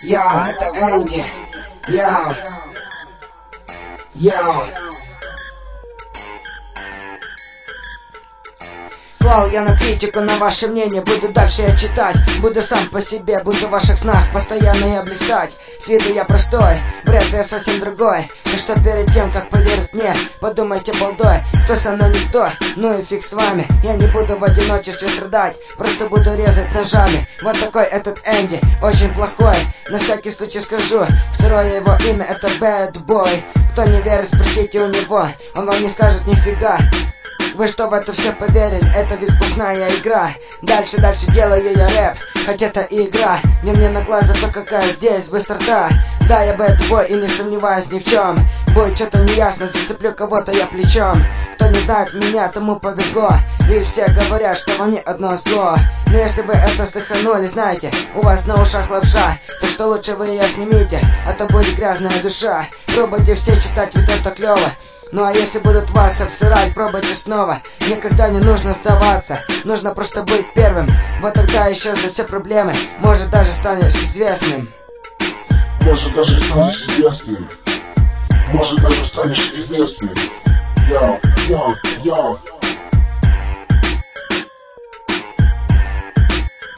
Я, это Энди. Я. Клал я на критику, на ваше мнение буду дальше я читать. Буду сам по себе, буду в ваших снах постоянно я блистать. С виду я простой, бред я совсем другой. Так что перед тем, как поверить мне, подумайте балдой, кто со мной никто, ну и фиг с вами. Я не буду в одиночестве страдать, просто буду резать ножами. Вот такой этот Энди, очень плохой. На всякий случай скажу, второе его имя это Bad Boy. Кто не верит, спросите у него, он вам не скажет нифига. Вы что в это все поверили? Это ведь сплошная игра. Дальше делаю я рэп, хоть это и игра. Не мне на глаз, зато какая здесь быстрота. Да, я bad boy и не сомневаюсь ни в чем. Будет что-то неясно, зацеплю кого-то я плечом. Кто не знает меня, тому повезло. И все говорят, что во мне одно зло. Но если вы это слыханули, знаете, у вас на ушах лапша. Так что лучше вы ее снимите, а то будет грязная душа. Пробуйте все читать, ведь это клево. Ну а если будут вас обсирать, пробуйте снова. Никогда не нужно сдаваться, нужно просто быть первым. Вот тогда исчезнут все проблемы, может даже станешь известным. Может даже станешь известным. Может даже станешь известным. Йоу.